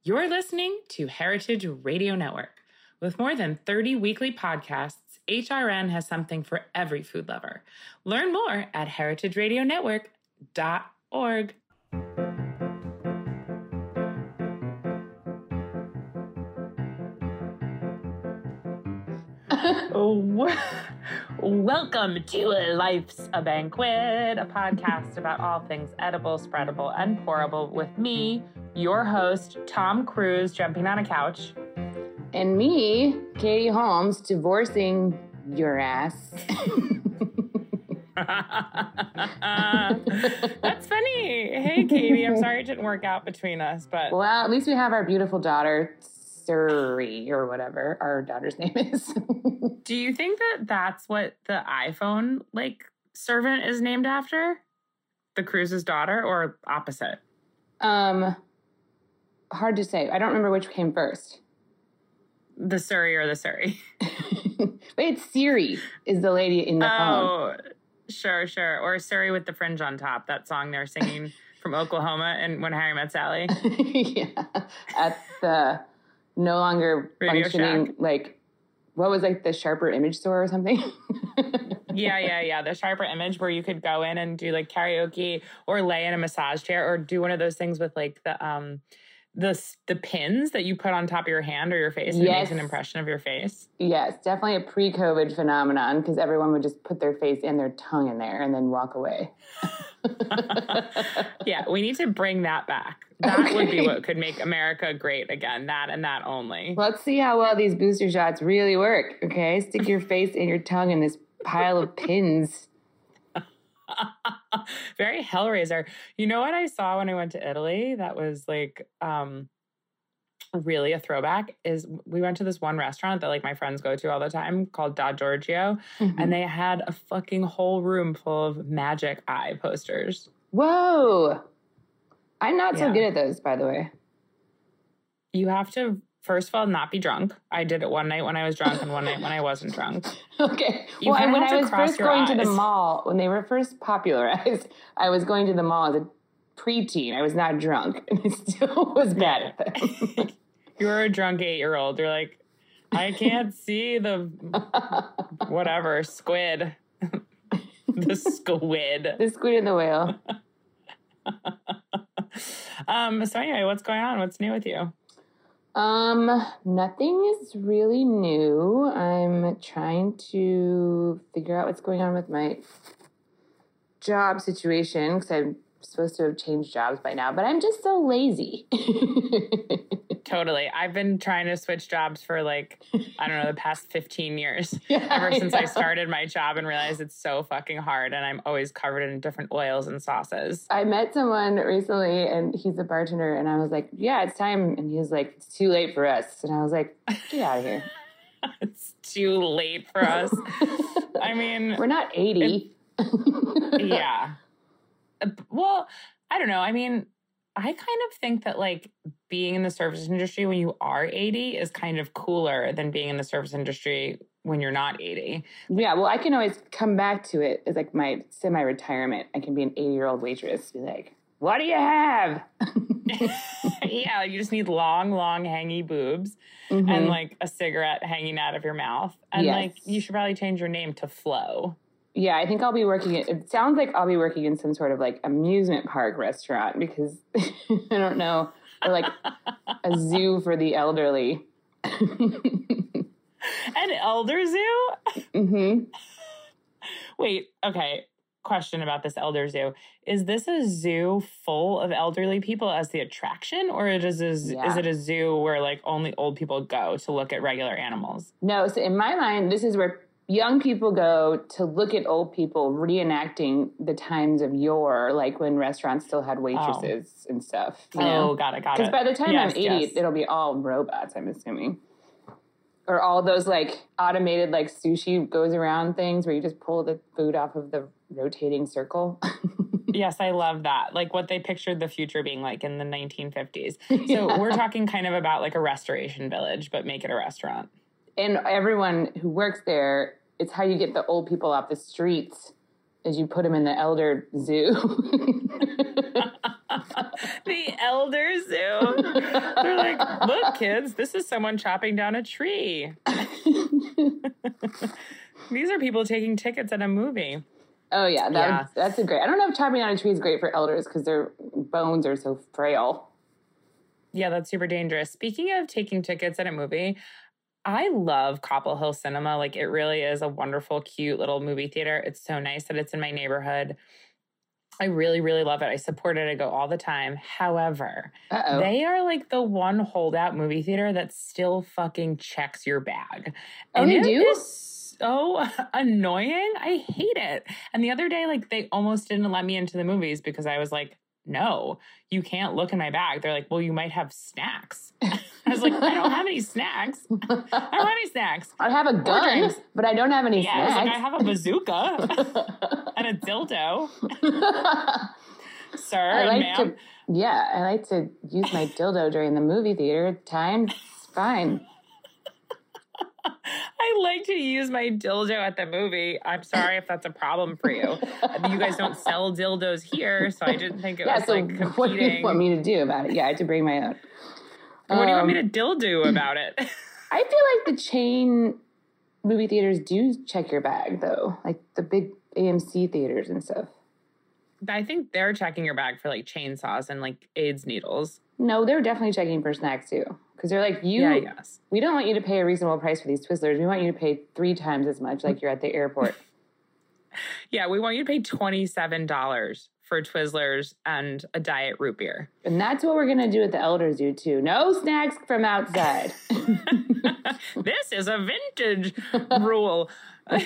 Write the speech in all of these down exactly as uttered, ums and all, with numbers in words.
You're listening to Heritage Radio Network. With more than thirty weekly podcasts, H R N has something for every food lover. Learn more at heritage radio network dot org. Welcome to Life's a Banquet, a podcast about all things edible, spreadable, and pourable with me, your host, Tom Cruise, jumping on a couch. And me, Katie Holmes, divorcing your ass. That's funny. Hey, Katie, I'm sorry it didn't work out between us, but... Well, at least we have our beautiful daughter, Suri, or whatever our daughter's name is. Do you think that that's what the iPhone, like, servant is named after? The Cruise's daughter, or opposite? Um, hard to say. I don't remember which came first. The Suri or the Suri? Wait, Siri is the lady in the oh, phone. Oh, sure, sure. Or Suri with the fringe on top, that song they're singing from Oklahoma and When Harry Met Sally. Yeah, at the no longer Radio functioning, Shack. Like, what was, like, the Sharper Image store or something? yeah, yeah, yeah. The Sharper Image, where you could go in and do, like, karaoke or lay in a massage chair or do one of those things with, like, the... um. The the pins that you put on top of your hand or your face and yes. It makes an impression of your face. Yes, definitely a pre-COVID phenomenon because everyone would just put their face and their tongue in there and then walk away. Yeah, we need to bring that back. That okay. would be what could make America great again. That and that only. Let's see how well these booster shots really work, okay? Stick your face and your tongue in this pile of pins. Very Hellraiser. You know what I saw when I went to Italy that was like um really a throwback is we went to this one restaurant that like my friends go to all the time called Da Giorgio, mm-hmm. and they had a fucking whole room full of Magic Eye posters. Whoa. I'm not yeah. so good at those, by the way. You have to first of all, not be drunk. I did it one night when I was drunk and one night when I wasn't drunk. Okay. You well, when I was first going eyes. to the mall, when they were first popularized, I was going to the mall as a preteen. I was not drunk, and I still was bad at them. You were a drunk eight-year-old. You're like, I can't see the whatever, squid. The squid. The squid and the whale. um. So anyway, what's going on? What's new with you? Um, nothing is really new. I'm trying to figure out what's going on with my job situation because I'm supposed to have changed jobs by now, but I'm just so lazy. Totally. I've been trying to switch jobs for like, I don't know, the past fifteen years. Yeah, ever since I, I started my job and realized it's so fucking hard and I'm always covered in different oils and sauces. I met someone recently and he's a bartender and I was like, yeah, it's time. And he was like, it's too late for us. And I was like, get out of here. It's too late for us. I mean. We're not eighty. Yeah. Well, I don't know. I mean, I kind of think that like being in the service industry when you are eighty is kind of cooler than being in the service industry when you're not eighty. Yeah, well, I can always come back to it as like my semi-retirement. I can be an eighty-year-old waitress, be like, what do you have? Yeah, you just need long, long, hangy boobs mm-hmm. and like a cigarette hanging out of your mouth. And yes. like you should probably change your name to Flo. Yeah, I think I'll be working at, it sounds like I'll be working in some sort of like amusement park restaurant because I don't know, or like a zoo for the elderly. An elder zoo? Mm-hmm. Wait, okay. Question about this elder zoo. Is this a zoo full of elderly people as the attraction, or is it a, yeah. is it a zoo where like only old people go to look at regular animals? No, so in my mind, this is where young people go to look at old people reenacting the times of yore, like when restaurants still had waitresses oh. and stuff. You oh, know? got it, got it. Because by the time yes, I'm eighty, yes. it'll be all robots, I'm assuming. Or all those, like, automated, like, sushi goes around things where you just pull the food off of the rotating circle. Yes, I love that. Like, what they pictured the future being like in the nineteen fifties. So Yeah. We're talking kind of about, like, a restoration village, but make it a restaurant. And everyone who works there, it's how you get the old people off the streets Did you put him in the elder zoo? The elder zoo. They're like, look, kids, this is someone chopping down a tree. These are people taking tickets at a movie. Oh, yeah, that, Yeah. that's a great. I don't know if chopping down a tree is great for elders because their bones are so frail. Yeah, that's super dangerous. Speaking of taking tickets at a movie, I love Copple Hill Cinema. Like, it really is a wonderful, cute little movie theater. It's so nice that it's in my neighborhood. I really, really love it. I support it. I go all the time. However, Uh-oh. they are like the one holdout movie theater that still fucking checks your bag. Oh, and they it do? is so annoying. I hate it. And the other day, like, they almost didn't let me into the movies because I was like, no, you can't look in my bag. They're like, well, you might have snacks. I was like, I don't have any snacks. I don't have any snacks. I have a gun, drinks. but I don't have any Yeah, I was snacks. like, I have a bazooka and a dildo. Sir I and like ma'am. to, yeah, I like to use my dildo during the movie theater. Time's fine. I like to use my dildo at the movie. I'm sorry if that's a problem for you. You guys don't sell dildos here, so I didn't think it Yeah, was so like competing. what do you want me to do about it? Yeah, I had to bring my own. What do you want me Um, to dildo about it? I feel like the chain movie theaters do check your bag, though. Like the big A M C theaters and stuff. I think they're checking your bag for like chainsaws and like AIDS needles. No, they're definitely checking for snacks, too. Because they're like, you, Yeah, I guess. we don't want you to pay a reasonable price for these Twizzlers. We want you to pay three times as much like you're at the airport. Yeah, we want you to pay twenty-seven dollars for Twizzlers and a diet root beer. And that's what we're going to do at the Elder Zoo, too. No snacks from outside. This is a vintage rule. But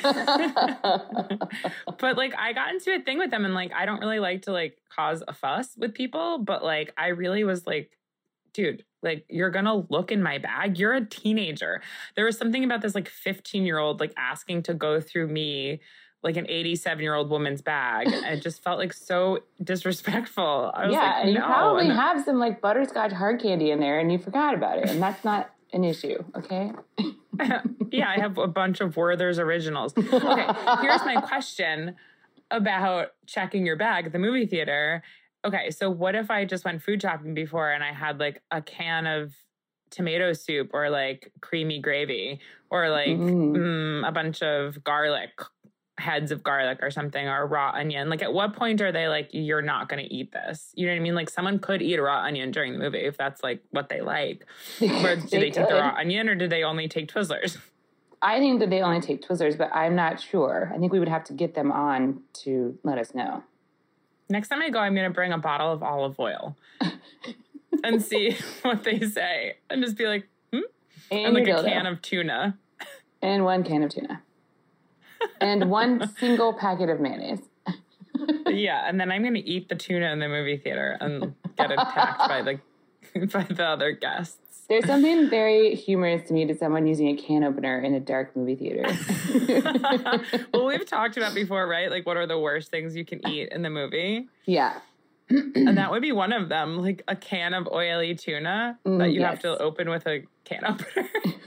like, I got into a thing with them, and like, I don't really like to like cause a fuss with people, but like, I really was like, dude, like, you're gonna look in my bag. You're a teenager. There was something about this like fifteen year old like asking to go through me, like an eighty-seven year old woman's bag. And it just felt like so disrespectful. I was yeah, like, and you no. probably And- have some like butterscotch hard candy in there and you forgot about it. And that's not an issue, okay? Yeah, I have a bunch of Werther's Originals. Okay, here's my question about checking your bag at the movie theater. Okay, so what if I just went food shopping before and I had like a can of tomato soup or like creamy gravy or like Mm. mm, a bunch of garlic, heads of garlic or something, or raw onion? Like, at what point are they like, you're not going to eat this? You know what I mean? Like, someone could eat a raw onion during the movie if that's like what they like. Or do they, take the could. raw onion, or do they only take Twizzlers? I think that they only take Twizzlers, but I'm not sure. I think we would have to get them on to let us know. Next time I go, I'm going to bring a bottle of olive oil and see what they say. And just be like, hmm? And, And like your a dildo. can of tuna. And one can of tuna. And one single packet of mayonnaise. Yeah, and then I'm going to eat the tuna in the movie theater and get attacked by the by the other guests. There's something very humorous to me to someone using a can opener in a dark movie theater. Well, we've talked about before, right? Like, what are the worst things you can eat in the movie? Yeah. And that would be one of them, like a can of oily tuna Mm, that you yes. have to open with a can opener.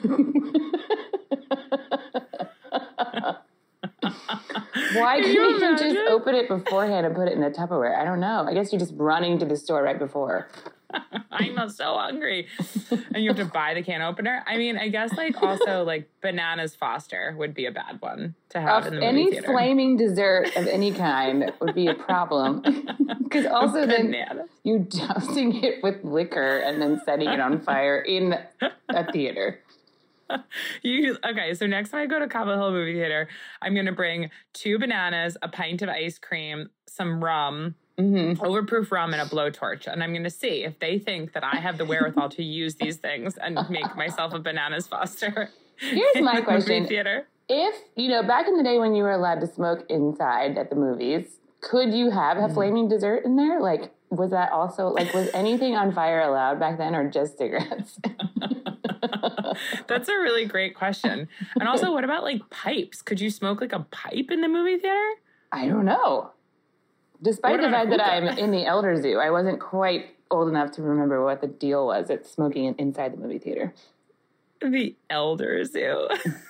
Why Can couldn't you you just imagine? open it beforehand and put it in a Tupperware? I don't know. I guess you're just running to the store right before. I'm so hungry. And you have to buy the can opener. I mean, I guess like also like Bananas Foster would be a bad one to have Of in the movie any theater. flaming dessert of any kind would be a problem. Because also then Bananas. you're dousing it with liquor and then setting it on fire in a theater. You okay? So next time I go to Cobble Hill movie theater, I'm gonna bring two bananas, a pint of ice cream, some rum, Mm-hmm. overproof rum, and a blowtorch, and I'm gonna see if they think that I have the wherewithal to use these things and make myself a Bananas Foster. Here's in my the question. Movie theater. If, you know, back in the day when you were allowed to smoke inside at the movies, could you have a flaming dessert in there? Like, was that also, like, was anything on fire allowed back then or just cigarettes? That's a really great question. And also, what about like pipes? Could you smoke like a pipe in the movie theater? I don't know. Despite What the about fact that hookah? I'm in the Elder Zoo, I wasn't quite old enough to remember what the deal was at smoking inside the movie theater. The Elder Zoo.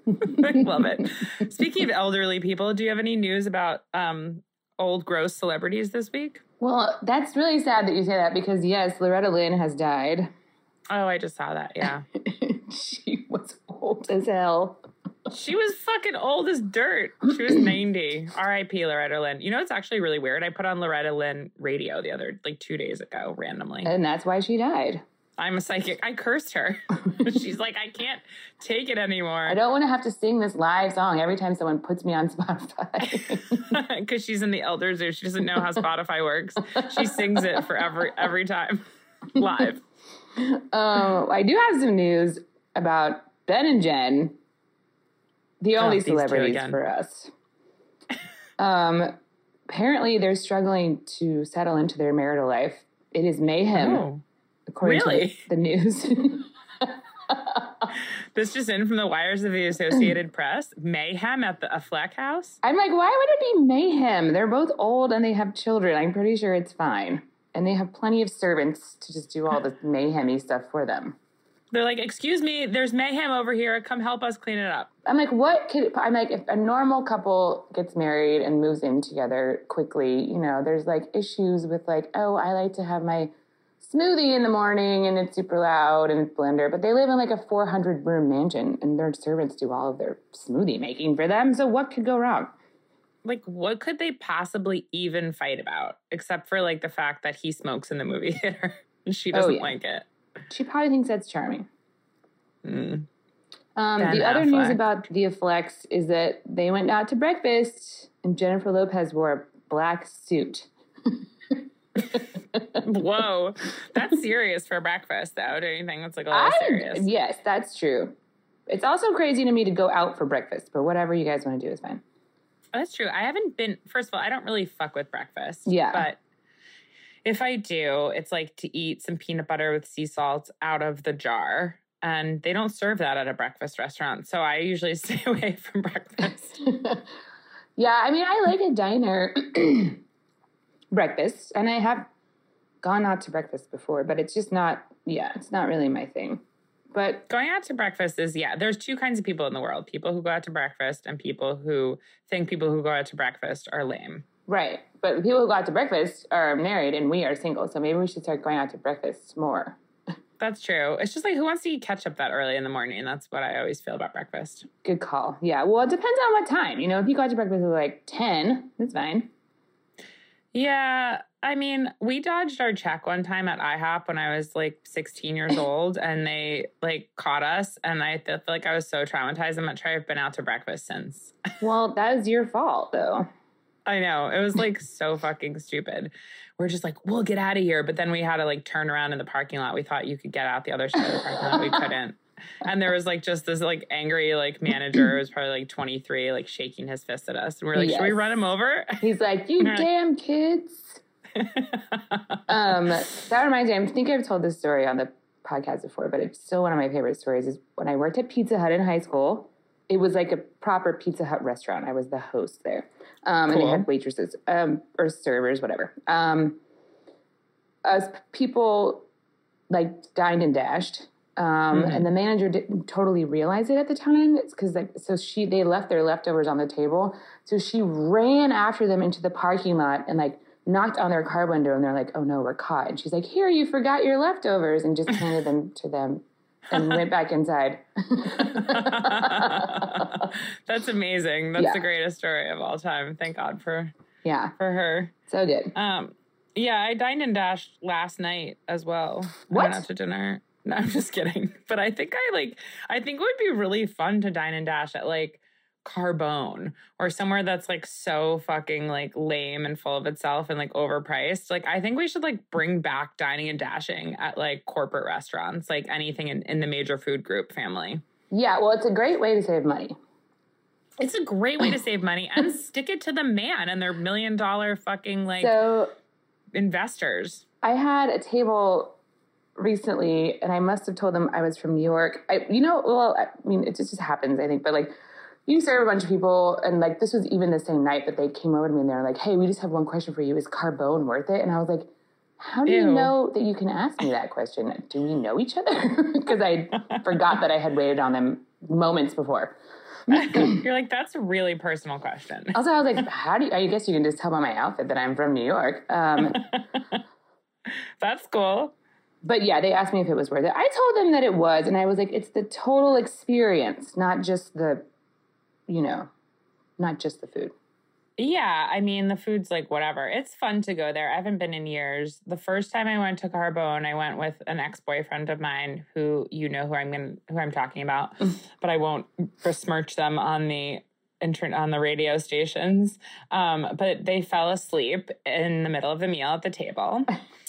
I love it. Speaking of elderly people, do you have any news about um, old gross celebrities this week? Well, that's really sad that you say that because, yes, Loretta Lynn has died. Oh, I just saw that, yeah. She was old as hell. She was fucking old as dirt. She was ninety. R I P Loretta Lynn. You know, it's actually really weird. I put on Loretta Lynn radio the other, like two days ago, randomly. And that's why she died. I'm a psychic. I cursed her. She's like, I can't take it anymore. I don't want to have to sing this live song every time someone puts me on Spotify. Because she's in the elder zoo. She doesn't know how Spotify works. She sings it for every, every time live. Um, I do have some news about Ben and Jen, the only oh, celebrities for us. Um, apparently, they're struggling to settle into their marital life. It is mayhem, oh, according really? to the, the news. This just in from the wires of the Associated Press. Mayhem at the a Fleck house? I'm like, why would it be mayhem? They're both old and they have children. I'm pretty sure it's fine. And they have plenty of servants to just do all the mayhem-y stuff for them. They're like, excuse me, there's mayhem over here. Come help us clean it up. I'm like, what could, I'm like, if a normal couple gets married and moves in together quickly, you know, there's like issues with like, oh, I like to have my smoothie in the morning and it's super loud and it's blender. But they live in like a four hundred room mansion and their servants do all of their smoothie making for them. So what could go wrong? Like, what could they possibly even fight about? Except for, like, the fact that he smokes in the movie theater. She doesn't oh, yeah. like it. She probably thinks that's charming. Mm. Um, the other Affleck. news about the Afflecks is that they went out to breakfast and Jennifer Lopez wore a black suit. Whoa. That's serious for breakfast, though. Don't you think that's, like, a little I, serious? Yes, that's true. It's also crazy to me to go out for breakfast, but whatever you guys want to do is fine. That's true. I haven't been, first of all, I don't really fuck with breakfast. Yeah. But if I do, it's like to eat some peanut butter with sea salt out of the jar. And they don't serve that at a breakfast restaurant. So I usually stay away from breakfast. Yeah, I mean, I like a diner breakfast. And I have gone out to breakfast before, but it's just not, yeah, it's not really my thing. But going out to breakfast is, yeah, there's two kinds of people in the world. People who go out to breakfast and people who think people who go out to breakfast are lame. Right. But the people who go out to breakfast are married and we are single. So maybe we should start going out to breakfast more. That's true. It's just like, who wants to eat ketchup that early in the morning? That's what I always feel about breakfast. Good call. Yeah. Well, it depends on what time. You know, if you go out to breakfast at like ten, that's fine. Yeah. I mean, we dodged our check one time at IHOP when I was like sixteen years old and they like caught us. And I feel like I was so traumatized. I'm not sure I've been out to breakfast since. Well, that was your fault though. I know. It was like so fucking stupid. We're just like, we'll get out of here. But then we had to like turn around in the parking lot. We thought you could get out the other side of the parking lot. We couldn't. And there was like just this like angry like manager who was probably like twenty-three, like shaking his fist at us. And we're like, yes. Should we run him over? He's like, you damn like, kids. um, that reminds me, I think I've told this story on the podcast before, but it's still one of my favorite stories is when I worked at Pizza Hut in high school. It was like a proper Pizza Hut restaurant. I was the host there. Um, cool. And they had waitresses um, or servers, whatever. Um, us people like dined and dashed. Um, mm-hmm. And the manager didn't totally realize it at the time. It's because like, so she, they left their leftovers on the table. So she ran after them into the parking lot and like knocked on their car window and they're like, oh no, we're caught. And she's like, here, you forgot your leftovers, and just handed them to them and went back inside. That's amazing. That's yeah. the greatest story of all time. Thank God for, yeah, for her. So good. Um, yeah, I dined and dashed last night as well. What? I went out to dinner. No, I'm just kidding. But I think I like, I think it would be really fun to dine and dash at like Carbone or somewhere that's like so fucking like lame and full of itself and like overpriced. Like, I think we should like bring back dining and dashing at like corporate restaurants, like anything in, in the major food group family. Yeah, well, it's a great way to save money. It's a great way to save money and stick it to the man and their million dollar fucking like so, investors. I had a table recently, and I must have told them I was from New York. I, you know, well, I mean, it just, just happens, I think. But, like, you serve a bunch of people, and, like, this was even the same night, but they came over to me, and they were like, hey, we just have one question for you. Is Carbone worth it? And I was like, How do Ew. you know that you can ask me that question? Do we know each other? Because I forgot that I had waited on them moments before. You're like, that's a really personal question. Also, I was like, how do you, I guess you can just tell by my outfit that I'm from New York. Um, That's cool. but yeah, they asked me if it was worth it. I told them that it was. And I was like, it's the total experience, not just the, you know, not just the food. Yeah, I mean, the food's like whatever. It's fun to go there. I haven't been in years. The first time I went to Carbone, I went with an ex-boyfriend of mine who you know who I'm going who I'm talking about, but I won't besmirch them on the internet on the radio stations. Um, but they fell asleep in the middle of the meal at the table.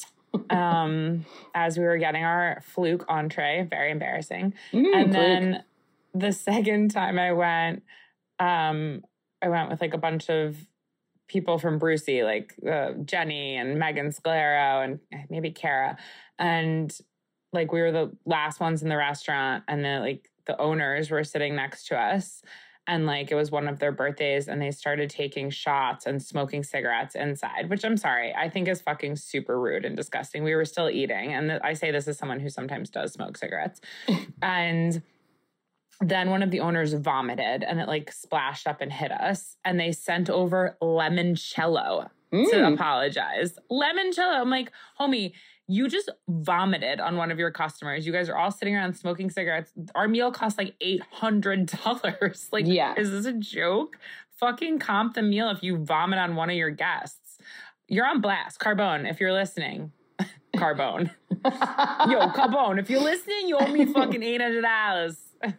um, as we were getting our fluke entree, very embarrassing. Mm, and fluke. then the second time I went, um, I went with like a bunch of people from Brucey, like uh, Jenny and Megan Scalero and maybe Kara. And like we were the last ones in the restaurant, and then like the owners were sitting next to us. And like it was one of their birthdays, and they started taking shots and smoking cigarettes inside, which I'm sorry, I think is fucking super rude and disgusting. We were still eating. And th- I say this as someone who sometimes does smoke cigarettes. And then one of the owners vomited, and it like splashed up and hit us. And they sent over limoncello Mm. to apologize. Limoncello. I'm like, homie, you just vomited on one of your customers. You guys are all sitting around smoking cigarettes. Our meal cost like eight hundred dollars. Like, Yeah. is this a joke? Fucking comp the meal if you vomit on one of your guests. You're on blast. Carbone, if you're listening. Carbone. Yo, Carbone, if you're listening, you owe me fucking eight hundred dollars.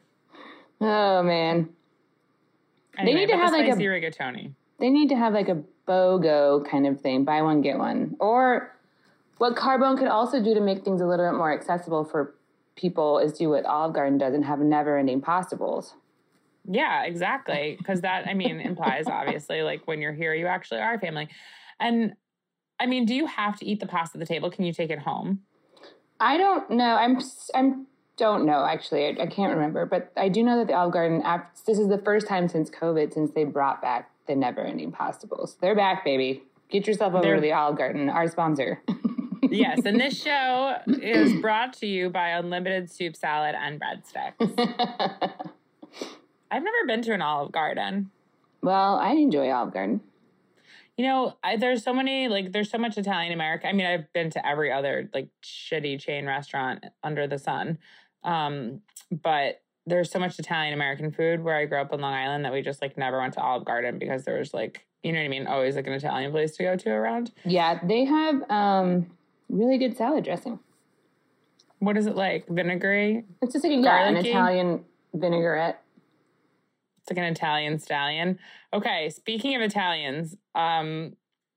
Oh, man. Anyway, they need to but have the like a spicy rigatoni. They need to have like a BOGO kind of thing. Buy one, get one. Or what Carbone could also do to make things a little bit more accessible for people is do what Olive Garden does and have never-ending pastables. Yeah, exactly. Because that, I mean, implies obviously like when you're here, you actually are family. And I mean, do you have to eat the pasta at the table? Can you take it home? I don't know. I'm I'm don't know actually. I, I can't remember, but I do know that the Olive Garden. After, this is the first time since COVID since they brought back the never-ending pastables. They're back, baby. Get yourself over They're- to the Olive Garden, our sponsor. Yes, and this show is brought to you by unlimited soup, salad, and breadsticks. I've never been to an Olive Garden. Well, I enjoy Olive Garden. You know, I, there's so many, like, there's so much Italian American. I mean, I've been to every other, like, shitty chain restaurant under the sun. Um, but there's so much Italian American food where I grew up in Long Island that we just, like, never went to Olive Garden because there was, like, you know what I mean? Always, like, an Italian place to go to around. Yeah, they have um, really good salad dressing. What is it like? Vinegary? It's just like a, yeah, an Garlicky? Italian vinaigrette. It's like an Italian stallion. Okay, speaking of Italians, um,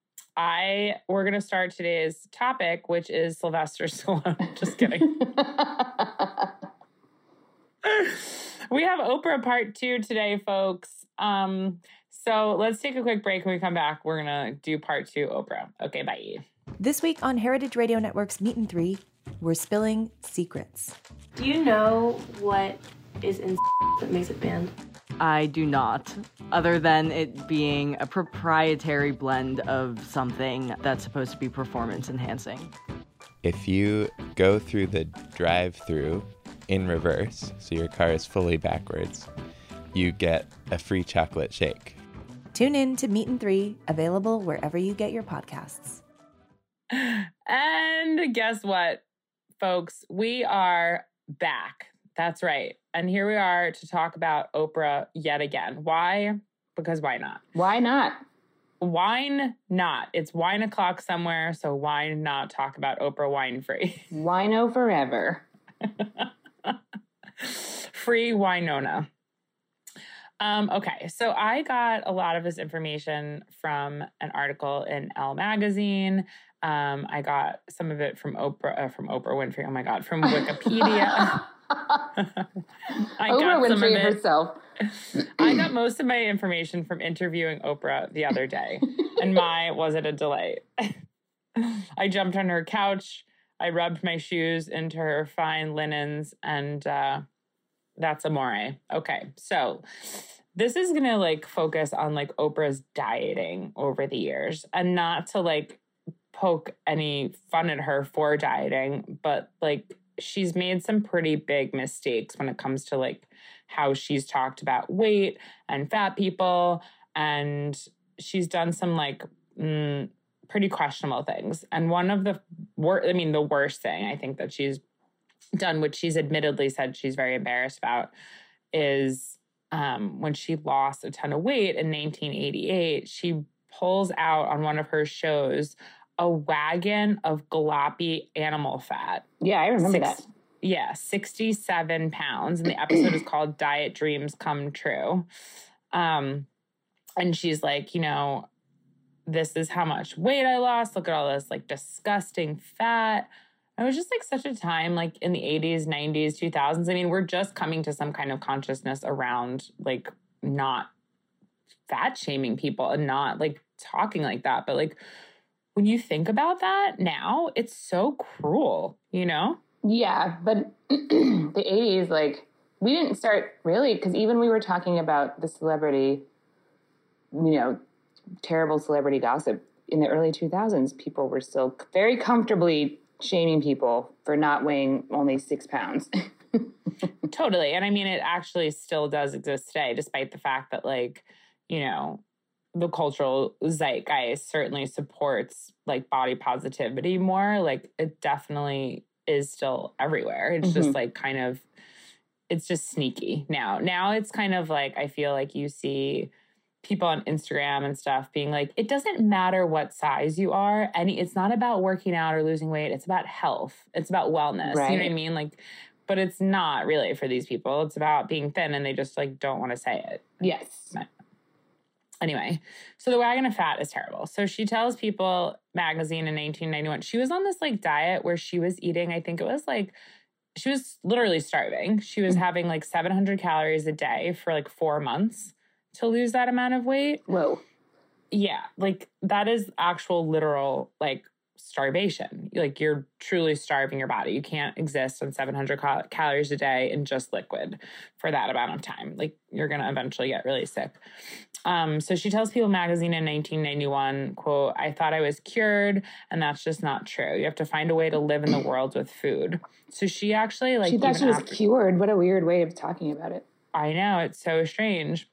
I we're gonna start today's topic, which is Sylvester Stallone. Just kidding. We have Oprah part two today, folks. Um, so let's take a quick break. When we come back, we're gonna do part two Oprah. Okay, bye. This week on Heritage Radio Network's Meet and Three, we're spilling secrets. Do you know what is in that makes it banned? I do not, other than it being a proprietary blend of something that's supposed to be performance enhancing. If you go through the drive-through in reverse, so your car is fully backwards, you get a free chocolate shake. Tune in to Meet and Three, available wherever you get your podcasts. And guess what, folks? We are back. That's right. And here we are to talk about Oprah yet again. Why? Because why not? Why not? Wine not. It's wine o'clock somewhere, so why not talk about Oprah Winefree? Wino forever. Free Winona. Um, okay, so I got a lot of this information from an article in Elle magazine. Um, I got some of it from Oprah, uh, from Oprah Winfrey. Oh my God, from Wikipedia. I Oprah got some of Winfrey it. herself. I got most of my information from interviewing Oprah the other day, and my was it a delight. I jumped on her couch. I rubbed my shoes into her fine linens, and uh, that's amore. Okay, so this is gonna like focus on like Oprah's dieting over the years, and not to like poke any fun at her for dieting, but like she's made some pretty big mistakes when it comes to like how she's talked about weight and fat people. And she's done some like mm, pretty questionable things. And one of the worst, I mean, the worst thing I think that she's done, which she's admittedly said she's very embarrassed about, is um, when she lost a ton of weight in nineteen eighty-eight, she pulls out on one of her shows a wagon of jalopy animal fat. Yeah, I remember Six, that. Yeah, sixty-seven pounds. And the episode is called Diet Dreams Come True. Um, and she's like, you know, this is how much weight I lost. Look at all this like disgusting fat. It was just like such a time like in the eighties, nineties, two thousands. I mean, we're just coming to some kind of consciousness around like not fat shaming people and not like talking like that. But like when you think about that now, it's so cruel, you know? Yeah, but the eighties, like, we didn't start really, because even we were talking about the celebrity, you know, terrible celebrity gossip in the early two thousands, people were still very comfortably shaming people for not weighing only six pounds. Totally. And I mean, it actually still does exist today, despite the fact that, like, you know, the cultural zeitgeist certainly supports like body positivity more. Like, it definitely is still everywhere. It's mm-hmm. just like kind of, it's just sneaky now. Now it's kind of like, I feel like you see people on Instagram and stuff being like, it doesn't matter what size you are. Any, it's not about working out or losing weight. It's about health. It's about wellness. Right. You know what I mean? Like, but it's not really for these people. It's about being thin and they just like don't want to say it. Yes. But anyway, so the wagon of fat is terrible. So she tells People magazine in nineteen ninety-one, she was on this like diet where she was eating, I think it was like, she was literally starving. She was having like seven hundred calories a day for like four months to lose that amount of weight. Whoa. Yeah. Like that is actual literal like starvation. Like you're truly starving your body. You can't exist on seven hundred cal- calories a day in just liquid for that amount of time. Like you're going to eventually get really sick. Um, so she tells People magazine in nineteen ninety-one, quote, I thought I was cured, and that's just not true. You have to find a way to live in the world with food. So she actually like, she thought she was after- cured. What a weird way of talking about it. I know, it's so strange.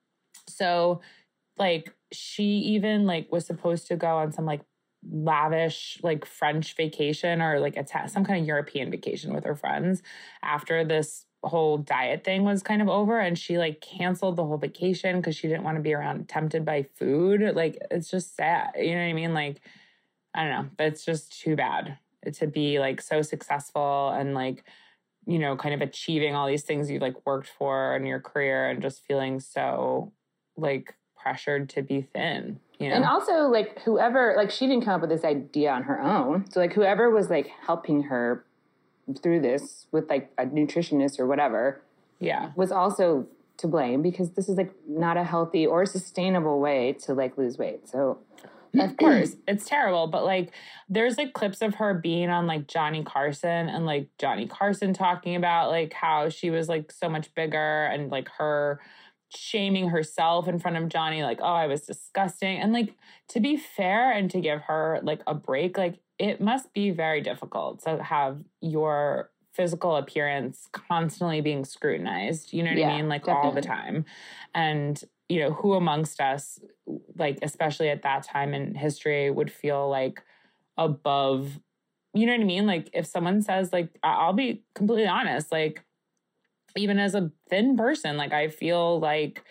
So like she even like was supposed to go on some like lavish like French vacation or like a ta- some kind of European vacation with her friends after this whole diet thing was kind of over, and she like canceled the whole vacation because she didn't want to be around tempted by food. Like it's just sad, you know what I mean? Like I don't know, but it's just too bad to be like so successful and like, you know, kind of achieving all these things you like worked for in your career and just feeling so like pressured to be thin, you know? And also like whoever, like she didn't come up with this idea on her own. So like whoever was like helping her through this with like a nutritionist or whatever, yeah, was also to blame because this is like not a healthy or sustainable way to like lose weight. So of course it's terrible, but like there's like clips of her being on like Johnny Carson and like Johnny Carson talking about like how she was like so much bigger and like her shaming herself in front of Johnny, like, oh, I was disgusting. And like, to be fair and to give her like a break, like it must be very difficult to have your physical appearance constantly being scrutinized, you know what yeah, I mean? Like definitely. All the time. And, you know, who amongst us, like, especially at that time in history would feel like above, you know what I mean? Like if someone says like, I'll be completely honest, like, even as a thin person, like I feel like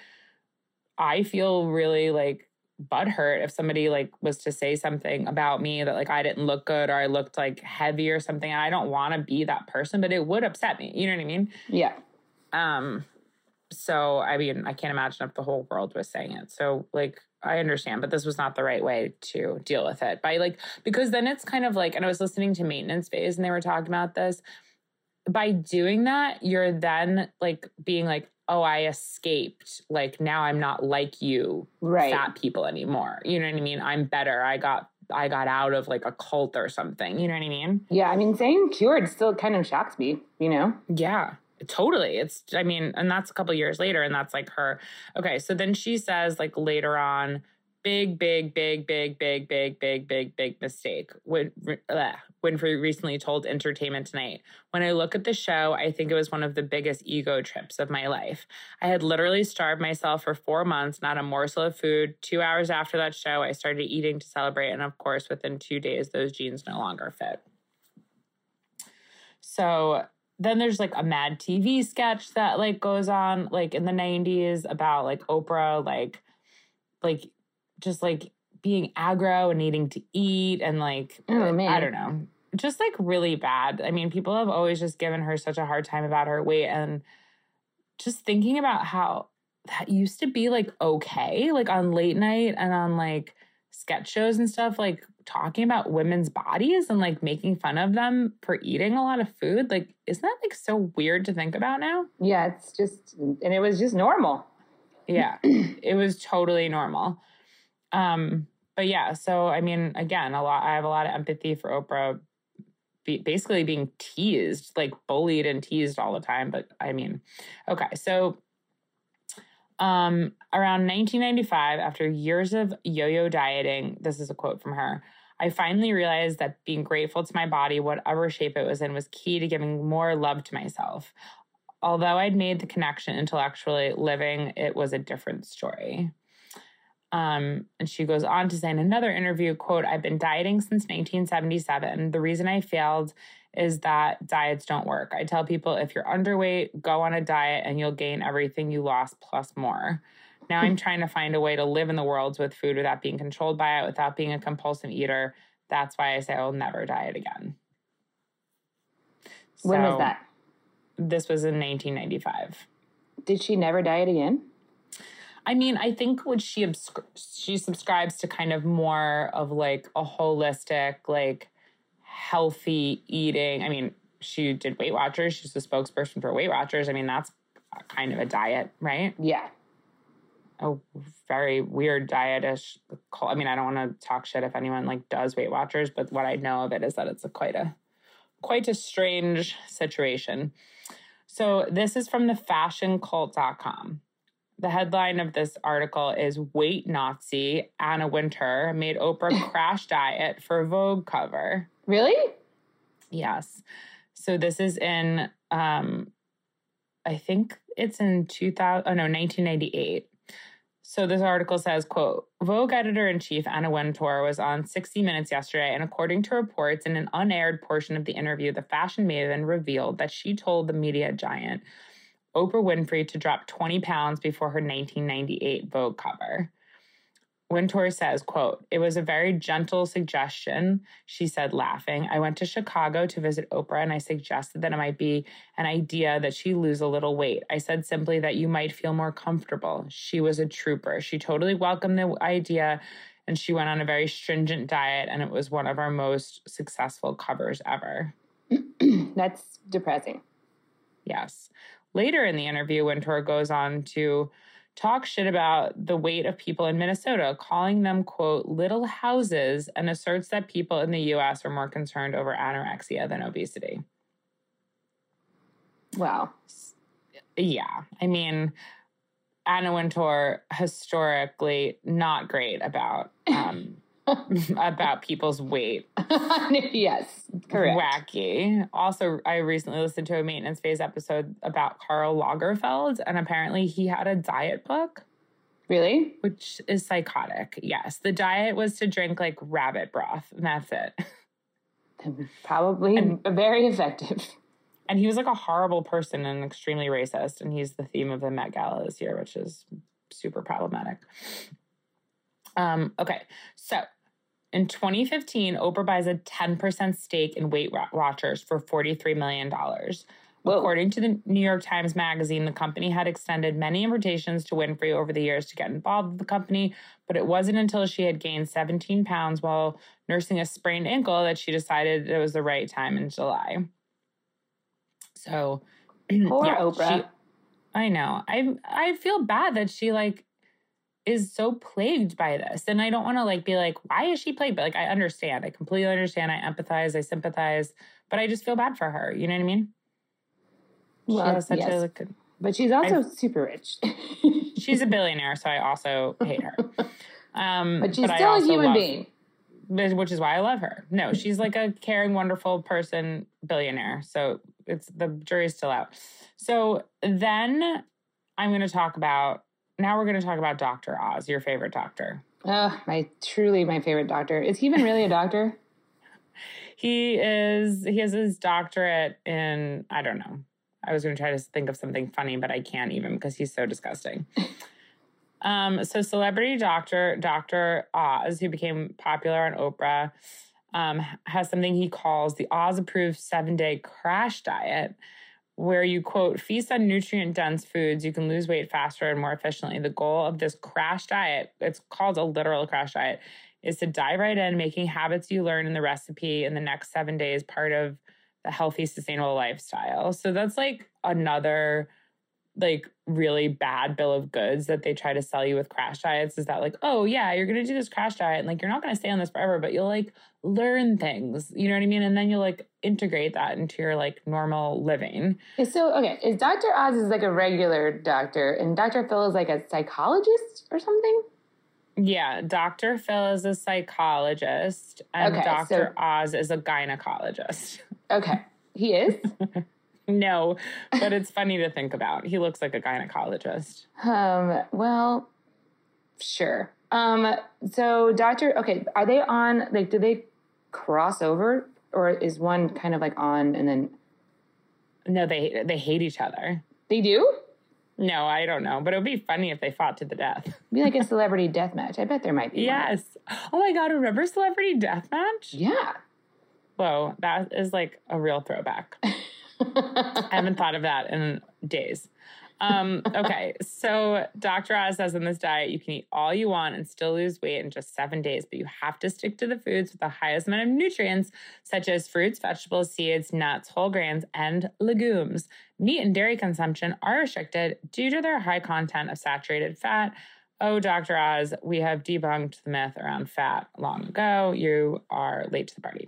I feel really like butthurt if somebody like was to say something about me that like I didn't look good or I looked like heavy or something. And I don't want to be that person, but it would upset me. You know what I mean? Yeah. Um. So I mean, I can't imagine if the whole world was saying it. So like I understand, but this was not the right way to deal with it. By like because then it's kind of like, and I was listening to Maintenance Phase and they were talking about this. By doing that, you're then like being like, oh, I escaped. Like now I'm not like you right. fat people anymore. You know what I mean? I'm better. I got I got out of like a cult or something. You know what I mean? Yeah. I mean, saying cured still kind of shocks me, you know? Yeah, totally. It's, I mean, and that's a couple years later and that's like her. Okay. So then she says like later on, big, big, big, big, big, big, big, big, big mistake. When uh, Winfrey recently told Entertainment Tonight, when I look at the show, I think it was one of the biggest ego trips of my life. I had literally starved myself for four months, not a morsel of food. Two hours after that show, I started eating to celebrate. And of course, within two days, those jeans no longer fit. So then there's like a Mad T V sketch that like goes on like in the nineties about like Oprah, like, like just like being aggro and needing to eat and like, oh, man. I don't know, just like really bad. I mean, people have always just given her such a hard time about her weight, and just thinking about how that used to be like okay, like on late night and on like sketch shows and stuff, like talking about women's bodies and like making fun of them for eating a lot of food. Like, isn't that like so weird to think about now? Yeah, it's just, and it was just normal. Yeah, it was totally normal. Um, but yeah, so I mean, again, a lot, I have a lot of empathy for Oprah be, basically being teased, like bullied and teased all the time. But I mean, okay, so um, around nineteen ninety-five, after years of yo-yo dieting, this is a quote from her, I finally realized that being grateful to my body, whatever shape it was in, was key to giving more love to myself. Although I'd made the connection intellectually, living it was a different story. Um, and she goes on to say in another interview, quote, I've been dieting since nineteen seventy-seven. The reason I failed is that diets don't work. I tell people if you're underweight, go on a diet and you'll gain everything you lost plus more. Now I'm trying to find a way to live in the world with food without being controlled by it, without being a compulsive eater. That's why I say I will never diet again. When So, was that? This was in nineteen ninety-five. Did she never diet again? I mean, I think what she obscri- she subscribes to kind of more of like a holistic, like healthy eating. I mean, she did Weight Watchers. She's the spokesperson for Weight Watchers. I mean, that's kind of a diet, right? Yeah. A very weird diet-ish. I mean, I don't want to talk shit if anyone like does Weight Watchers, but what I know of it is that it's a quite a quite a strange situation. So this is from the fashion cult dot com. The headline of this article is Weight Nazi Anna Wintour made Oprah crash diet for Vogue cover. Really? Yes. So this is in, um, I think it's in two thousand, oh no, nineteen ninety-eight. So this article says, quote, Vogue editor-in-chief Anna Wintour was on sixty minutes yesterday, and according to reports in an unaired portion of the interview, the fashion maven revealed that she told the media giant Oprah Winfrey to drop twenty pounds before her nineteen ninety-eight Vogue cover. Wintour says, quote, it was a very gentle suggestion, she said, laughing. I went to Chicago to visit Oprah, and I suggested that it might be an idea that she lose a little weight. I said simply that you might feel more comfortable. She was a trooper. She totally welcomed the idea, and she went on a very stringent diet, and it was one of our most successful covers ever. That's depressing. Yes. Later in the interview, Wintour goes on to talk shit about the weight of people in Minnesota, calling them, quote, little houses, and asserts that people in the U S are more concerned over anorexia than obesity. Wow. Yeah. I mean, Anna Wintour, historically not great about um, about people's weight. Yes, correct. Wacky. Also, I recently listened to a Maintenance Phase episode about Karl Lagerfeld, and apparently he had a diet book. Really? Which is psychotic. Yes. The diet was to drink like rabbit broth, and that's it. Probably and, very effective. And he was like a horrible person and extremely racist, and he's the theme of the Met Gala this year, which is super problematic. Um, okay, so in twenty fifteen, Oprah buys a ten percent stake in Weight Watchers for forty-three million dollars. Whoa. According to the New York Times Magazine, the company had extended many invitations to Winfrey over the years to get involved with the company, but it wasn't until she had gained seventeen pounds while nursing a sprained ankle that she decided it was the right time in July. So, poor yeah, Oprah. She, I know. I I feel bad that she like is so plagued by this. And I don't want to like be like, why is she plagued? But like, I understand. I completely understand. I empathize. I sympathize. But I just feel bad for her. You know what I mean? Well, she has such yes. a, like, but she's also I've, super rich. She's a billionaire, so I also hate her. Um, But she's I still a also human love- being. which is why I love her. No, she's like a caring, wonderful person, billionaire. So it's the jury's still out. So then I'm going to talk about, now we're going to talk about Doctor Oz, your favorite doctor. Oh, my truly my favorite doctor. Is he even really a doctor? He is, he has his doctorate in, I don't know. I was going to try to think of something funny, but I can't even because he's so disgusting. Um, so celebrity doctor, Doctor Oz, who became popular on Oprah, um, has something he calls the Oz-approved seven-day crash diet, where you, quote, feast on nutrient-dense foods, you can lose weight faster and more efficiently. The goal of this crash diet, it's called a literal crash diet, is to dive right in, making habits you learn in the recipe in the next seven days part of the healthy, sustainable lifestyle. So that's like another like really bad bill of goods that they try to sell you with crash diets, is that like, oh yeah, you're going to do this crash diet and like, you're not going to stay on this forever, but you'll like learn things, you know what I mean? And then you'll like integrate that into your like normal living. So, okay, is Doctor Oz is like a regular doctor and Doctor Phil is like a psychologist or something? Yeah. Doctor Phil is a psychologist and Okay, Doctor so- Oz is a gynecologist. Okay, he is? No, but it's funny to think about. He looks like a gynecologist. Um, well, sure. Um, so Doctor, okay, are they on, like, do they cross over or is one kind of like on and then No, they they hate each other. they do? No, I don't know, but it would be funny if they fought to the death. Be like a celebrity death match. I bet there might be. Yes. Oh my God, remember Celebrity Deathmatch? One. Yeah. Whoa, that is like a real throwback. I haven't thought of that in days. Um, okay, so Doctor Oz says in this diet, you can eat all you want and still lose weight in just seven days, but you have to stick to the foods with the highest amount of nutrients, such as fruits, vegetables, seeds, nuts, whole grains, and legumes. Meat and dairy consumption are restricted due to their high content of saturated fat. Oh, Doctor Oz, we have debunked the myth around fat long ago. You are late to the party.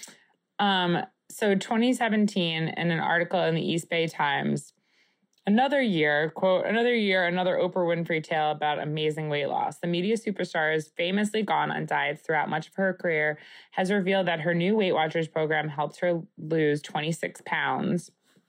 Um, so twenty seventeen, in an article in the East Bay Times, another year, quote, another year, another Oprah Winfrey tale about amazing weight loss. The media superstar has famously gone on diets throughout much of her career, has revealed that her new Weight Watchers program helped her lose twenty-six pounds.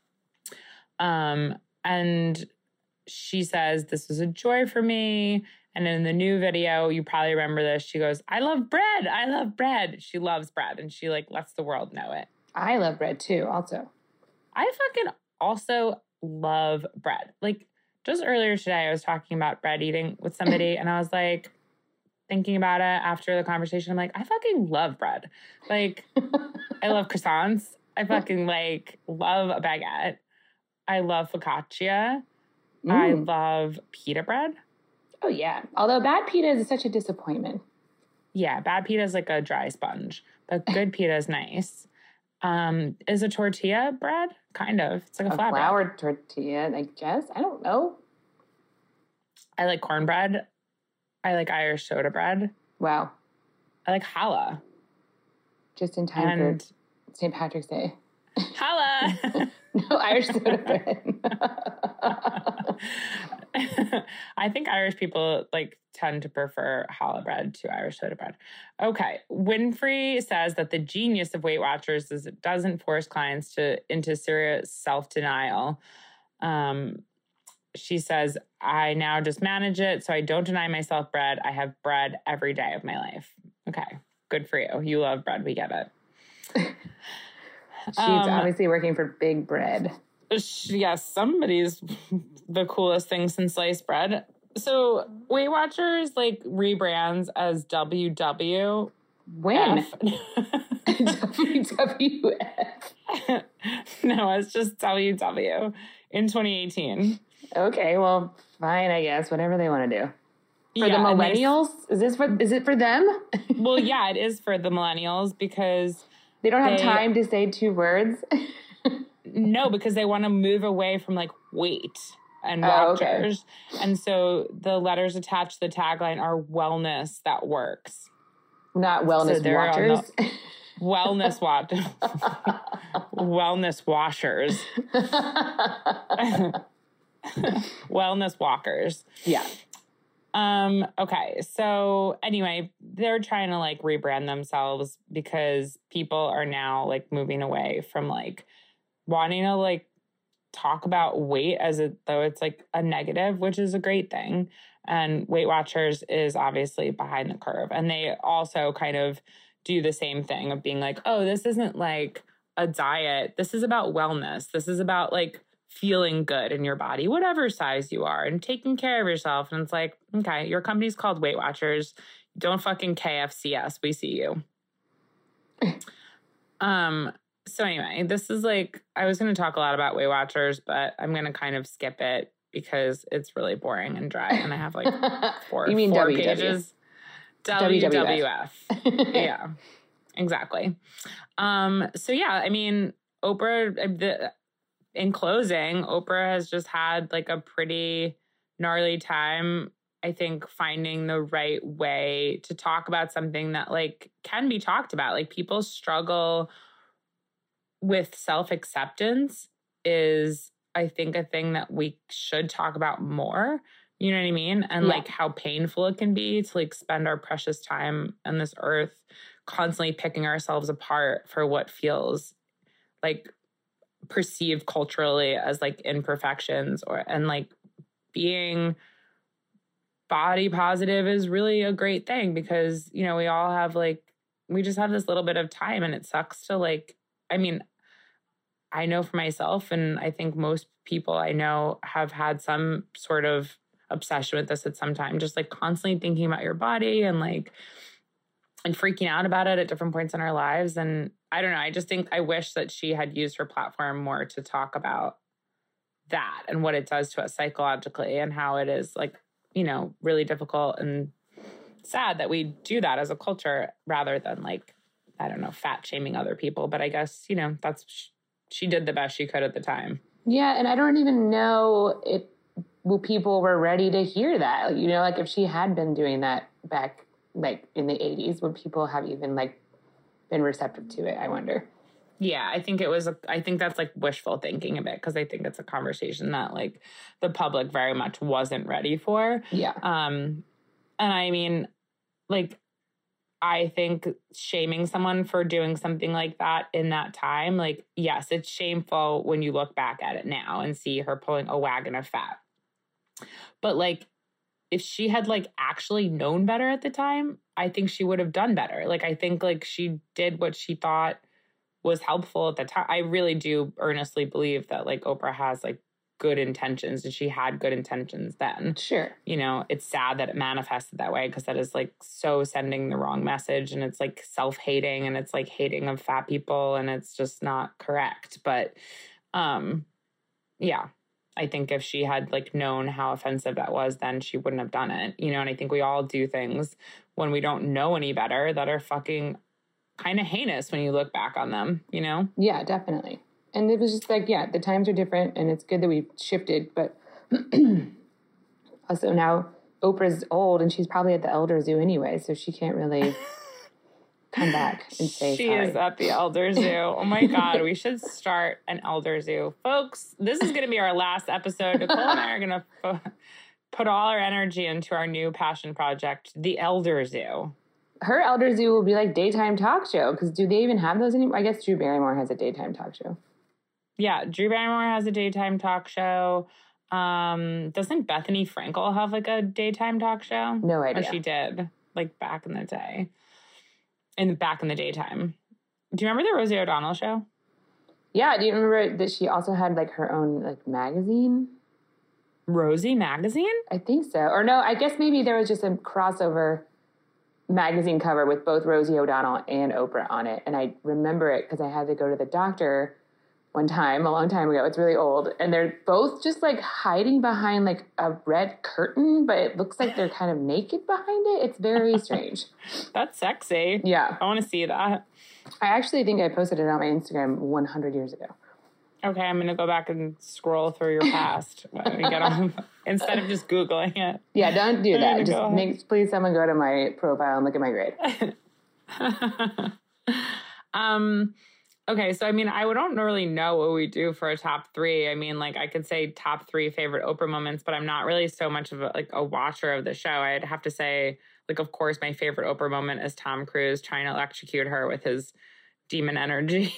Um, and she says, this was a joy for me. And in the new video, you probably remember this, she goes, I love bread. I love bread. She loves bread. And she like lets the world know it. I love bread too, also. I fucking also love bread. Like just earlier today, I was talking about bread eating with somebody and I was like thinking about it after the conversation. I'm like, I fucking love bread. Like I love croissants. I fucking like love a baguette. I love focaccia. Mm. I love pita bread. Oh, yeah. Although bad pita is such a disappointment. Yeah, bad pita is like a dry sponge, but good pita is nice. Um, is a tortilla bread? Kind of. It's like a, A flatbread. flour tortilla, I guess. I don't know. I like cornbread. I like Irish soda bread. Wow. I like challah. Just in time And for Saint Patrick's Day. challah. No, Irish soda bread. I think Irish people like tend to prefer challah bread to Irish soda bread. Okay. Winfrey says that the genius of Weight Watchers is it doesn't force clients to into serious self-denial. Um, she says, I now just manage it, so I don't deny myself bread. I have bread every day of my life. Okay. Good for you. You love bread. We get it. She's Um, obviously working for Big Bread. Yes, somebody's the coolest thing since sliced bread. So Weight Watchers like rebrands as W W When? F. W W F. No, it's just W W in twenty eighteen. Okay, well, fine, I guess. Whatever they want to do. For Yeah, the and they- millennials? Is this for, is it for them? Well, yeah, it is for the millennials because They don't have They- time to say two words? no, because they want to move away from like weight and Oh, okay. watchers. And so the letters attached to the tagline are wellness that works. Not wellness So they're on the- watchers. Wellness watch. Wellness washers. Wellness walkers. Yeah. Um, okay. So anyway, they're trying to like rebrand themselves because people are now like moving away from like wanting to like talk about weight as it though it's like a negative, which is a great thing. And Weight Watchers is obviously behind the curve. And they also kind of do the same thing of being like, oh, this isn't like a diet. This is about wellness. This is about like feeling good in your body, whatever size you are, and taking care of yourself. And it's like, okay, your company's called Weight Watchers. Don't fucking K F C us. We see you. um. So anyway, this is like, I was going to talk a lot about Weight Watchers, but I'm going to kind of skip it because it's really boring and dry. And I have like four, you mean four W W? pages. W W F. Yeah, exactly. Um. So yeah, I mean, Oprah, the, in closing, Oprah has just had like a pretty gnarly time, I think, finding the right way to talk about something that like can be talked about. Like people struggle with self-acceptance is, I think, a thing that we should talk about more. You know what I mean? And yeah. like how painful it can be to like spend our precious time on this earth constantly picking ourselves apart for what feels like perceived culturally as like imperfections, or and like being body positive is really a great thing because, you know, we all have like, we just have this little bit of time, and it sucks to like, I mean, I know for myself, and I think most people I know have had some sort of obsession with this at some time, just like constantly thinking about your body and like, and freaking out about it at different points in our lives. And I don't know, I just think I wish that she had used her platform more to talk about that and what it does to us psychologically, and how it is like, you know, really difficult and sad that we do that as a culture rather than like, I don't know, fat shaming other people. But I guess, you know, that's, she did the best she could at the time. Yeah. And I don't even know if well, people were ready to hear that. You know, like if she had been doing that back like in the eighties, would people have even like been receptive to it? I wonder. Yeah, I think it was, a, I think that's like wishful thinking a bit, because I think it's a conversation that like the public very much wasn't ready for. Yeah. Um, and I mean, like, I think shaming someone for doing something like that in that time, like, yes, it's shameful when you look back at it now and see her pulling a wagon of fat. But like, if she had like actually known better at the time, I think she would have done better. Like, I think like she did what she thought was helpful at the time. I really do earnestly believe that like Oprah has like good intentions, and she had good intentions then. Sure. You know, it's sad that it manifested that way, because that is like so sending the wrong message, and it's like self-hating, and it's like hating of fat people, and it's just not correct. But um, yeah, I think if she had like known how offensive that was, then she wouldn't have done it. You know, and I think we all do things when we don't know any better that are fucking kind of heinous when you look back on them, you know? Yeah, definitely. And it was just like, yeah, the times are different, and it's good that we've shifted. But also now Oprah's old, and she's probably at the Elder Zoo anyway, so she can't really come back and say she sorry. is at the Elder Zoo. Oh my God, we should start an Elder Zoo. Folks, this is going to be our last episode. Nicole and I are going to fo- put all our energy into our new passion project, the Elder Zoo. Her Elder Zoo will be like daytime talk show, because do they even have those anymore? I guess Drew Barrymore has a daytime talk show. Yeah, Drew Barrymore has a daytime talk show. Um, doesn't Bethany Frankel have like a daytime talk show? No idea. Or she did, like back in the day. In back in the daytime. Do you remember the Rosie O'Donnell show? Yeah, do you remember that she also had like her own like magazine? Rosie Magazine? I think so. Or no, I guess maybe there was just a crossover magazine cover with both Rosie O'Donnell and Oprah on it. And I remember it because I had to go to the doctor one time, a long time ago. It's really old. And they're both just like hiding behind like a red curtain, but it looks like they're kind of naked behind it. It's very strange. That's sexy. Yeah. I want to see that. I actually think I posted it on my Instagram one hundred years ago. Okay, I'm going to go back and scroll through your past when we get on, instead of just Googling it. Yeah, don't do that. Just go make, please someone go to my profile and look at my grade. um, Okay, so I mean, I don't really know what we do for a top three. I mean, like I could say top three favorite Oprah moments, but I'm not really so much of a, like a watcher of the show. I'd have to say, like, of course, my favorite Oprah moment is Tom Cruise trying to electrocute her with his demon energy.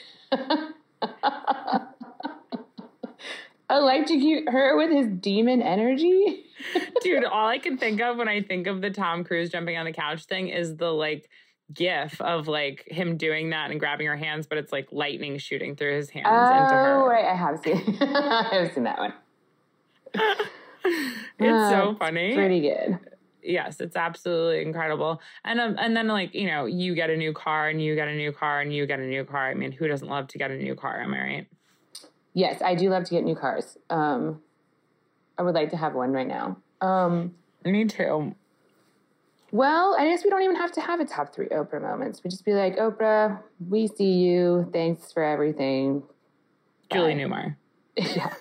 Electrocute her with his demon energy? Dude, all I can think of when I think of the Tom Cruise jumping on the couch thing is the like gif of like him doing that and grabbing her hands, but it's like lightning shooting through his hands oh, into her. Oh, right. I have seen I have seen that one. It's uh, so funny. It's pretty good. Yes, it's absolutely incredible. And um, and then like, you know, you get a new car and you get a new car and you get a new car. I mean, who doesn't love to get a new car? Am I right? Yes, I do love to get new cars. Um, I would like to have one right now. Um, Me too. Well, I guess we don't even have to have a top three Oprah moments. We just be like, Oprah, we see you. Thanks for everything. Julie Newmar. Yeah.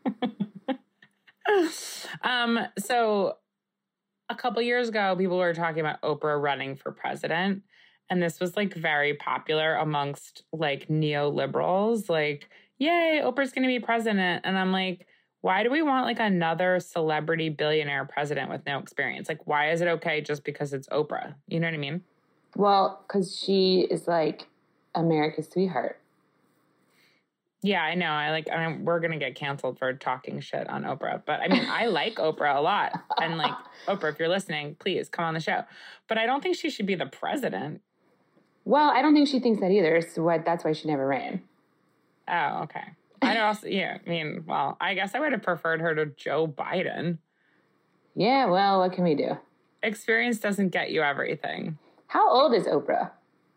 um. So a couple years ago, people were talking about Oprah running for president. And this was like very popular amongst like neoliberals. Like, yay, Oprah's going to be president. And I'm like, why do we want like another celebrity billionaire president with no experience? Like, why is it okay just because it's Oprah? You know what I mean? Well, because she is like America's sweetheart. Yeah, I know. I like, I mean, we're going to get canceled for talking shit on Oprah. But I mean, I like Oprah a lot. And like, Oprah, if you're listening, please come on the show. But I don't think she should be the president. Well, I don't think she thinks that either. So what, that's why she never ran. Oh, okay. I also, yeah, I mean, well, I guess I would have preferred her to Joe Biden. Yeah, well, what can we do? Experience doesn't get you everything. How old is Oprah?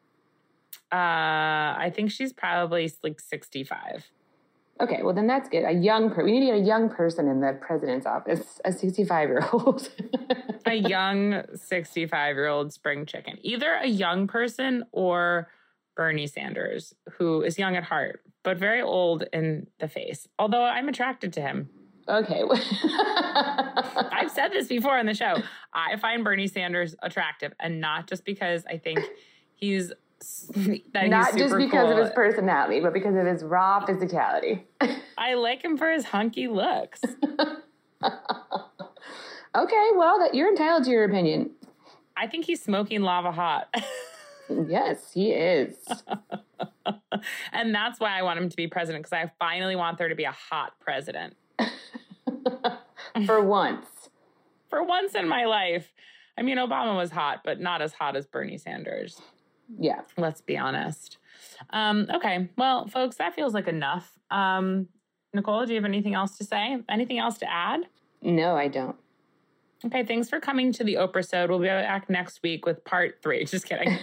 Uh, I think she's probably like sixty-five. Okay, well, then that's good. A young person. We need to get a young person in the president's office, a sixty-five-year-old. A young sixty-five-year-old spring chicken. Either a young person or Bernie Sanders, who is young at heart, but very old in the face. Although I'm attracted to him. Okay. I've said this before on the show. I find Bernie Sanders attractive, and not just because I think he's that not he's just because cool. of his personality, but because of his raw physicality. I like him for his hunky looks. Okay, well, that you're entitled to your opinion. I think he's smoking lava hot. Yes, he is. And that's why I want him to be president, because I finally want there to be a hot president. For once. For once in my life. I mean, Obama was hot, but not as hot as Bernie Sanders. Yeah. Let's be honest. Um, okay. Well, folks, that feels like enough. Um, Nicole, do you have anything else to say? Anything else to add? No, I don't. Okay. Thanks for coming to the Oprah-sode. We'll be back next week with part three. Just kidding.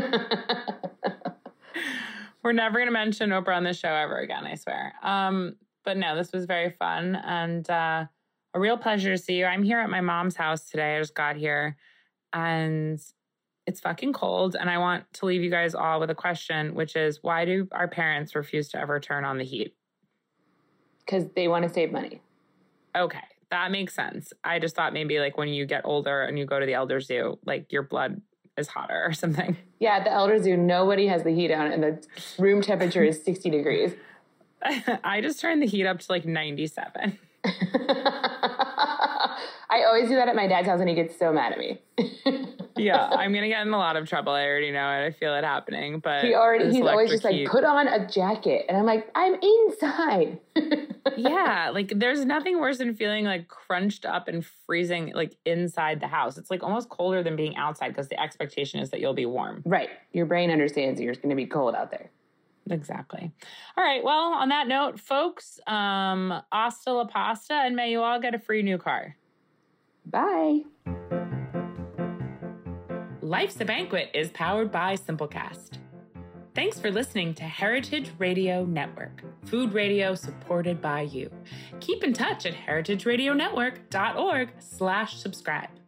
We're never going to mention Oprah on the show ever again, I swear. Um, but no, this was very fun and uh, a real pleasure to see you. I'm here at my mom's house today. I just got here and it's fucking cold. And I want to leave you guys all with a question, which is, why do our parents refuse to ever turn on the heat? Because they want to save money. Okay, that makes sense. I just thought maybe like when you get older and you go to the elder zoo, like your blood is hotter or something. Yeah, at the elder zoo, nobody has the heat on and the room temperature is sixty degrees. I just turned the heat up to like ninety-seven. I always do that at my dad's house and he gets so mad at me. Yeah, I'm going to get in a lot of trouble. I already know it. I feel it happening. But he already, he's always just heat. like, put on a jacket. And I'm like, I'm inside. Yeah, like there's nothing worse than feeling like crunched up and freezing like inside the house. It's like almost colder than being outside because the expectation is that you'll be warm. Right. Your brain understands you're going to be cold out there. Exactly. All right. Well, on that note, folks, um, hasta la pasta, and may you all get a free new car. Bye. Life's a Banquet is powered by Simplecast. Thanks for listening to Heritage Radio Network, food radio supported by you. Keep in touch at heritageradionetwork.org slash subscribe.